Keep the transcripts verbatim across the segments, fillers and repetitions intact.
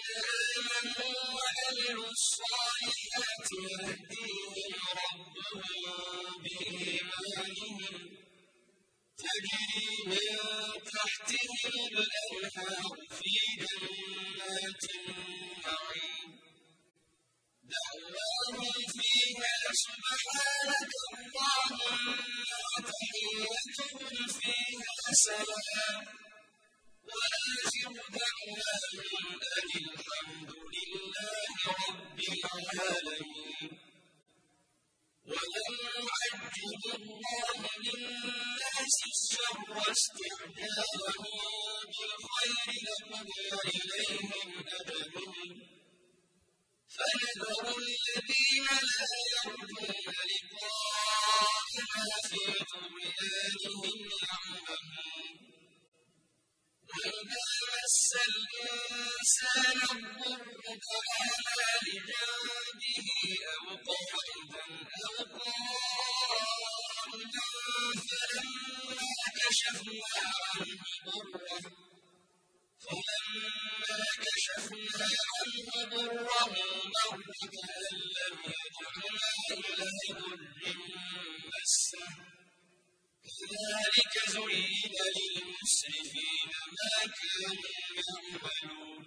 آمنوا وعملوا الصالحات يهديهم ربهم بإيمانهم تجري من تحتهم الأنهار في جنات النعيم دعواهم فيها سبحانك اللهم وتحيتهم فيها سلام وآخر دعواهم أن الحمد لله رب العالمين ولن يعجل الله للناس الشر استعجالهم بالخير لقضي إليهم أجلهم فنذر الذين لا يرجون لقاءنا في طغيانهم يعمهون وإذا مس الإنسان الضر دعانا لجنبه أو قاعدا أو قائما فلما كشفنا عنه ضره فلما كشفنا عنه ضره مر كأن لم يدعنا إلى ضر مسه كذلك زين للمسرفين ما كانوا يعملون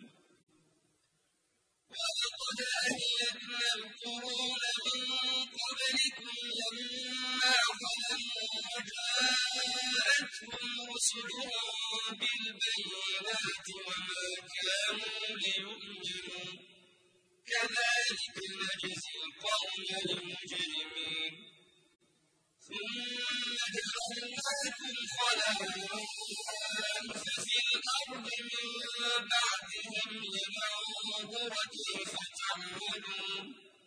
ولقد أهلكنا القرون من قبلكم لما ظلموا وجاءتهم رسلهم بالبينات وما كانوا ليؤمنوا كذلك نجزي القوم المجرمين